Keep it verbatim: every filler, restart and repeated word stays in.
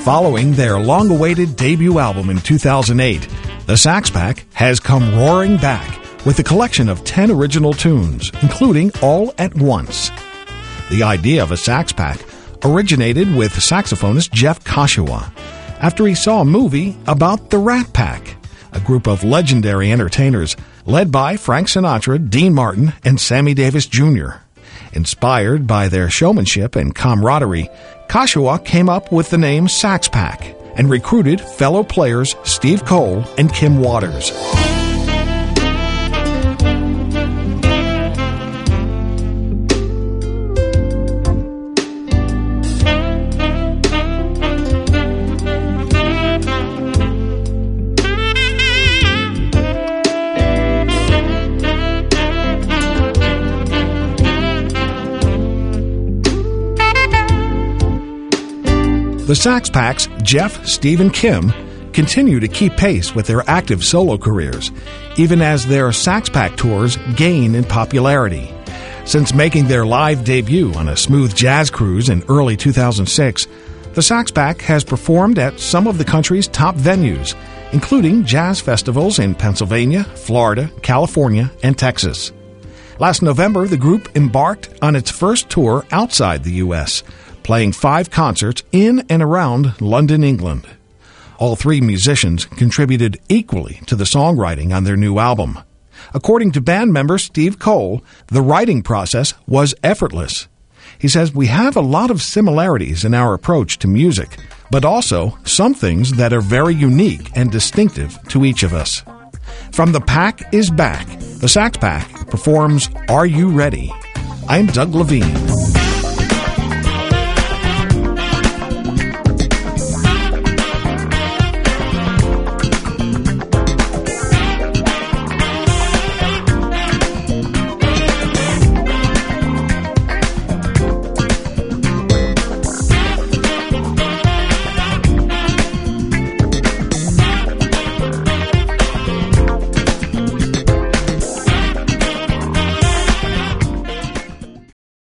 Following their long-awaited debut album in two thousand eight, the Sax Pack has come roaring back with a collection of ten original tunes, including All at Once. The idea of a Sax Pack originated with saxophonist Jeff Kashiwa after he saw a movie about the Rat Pack, a group of legendary entertainers led by Frank Sinatra, Dean Martin, and Sammy Davis Junior Inspired by their showmanship and camaraderie, Kashiwa came up with the name Sax Pack and recruited fellow players Steve Cole and Kim Waters. The Sax Pack's Jeff, Steve, and Kim continue to keep pace with their active solo careers, even as their Sax Pack tours gain in popularity. Since making their live debut on a Smooth Jazz Cruise in early two thousand six, the Sax Pack has performed at some of the country's top venues, including jazz festivals in Pennsylvania, Florida, California, and Texas. Last November, the group embarked on its first tour outside the U S, playing five concerts in and around London, England. All three musicians contributed equally to the songwriting on their new album. According to band member Steve Cole, the writing process was effortless. He says, "We have a lot of similarities in our approach to music, but also some things that are very unique and distinctive to each of us." From The Pack is Back, the Sax Pack performs Are You Ready? I'm Doug Levine.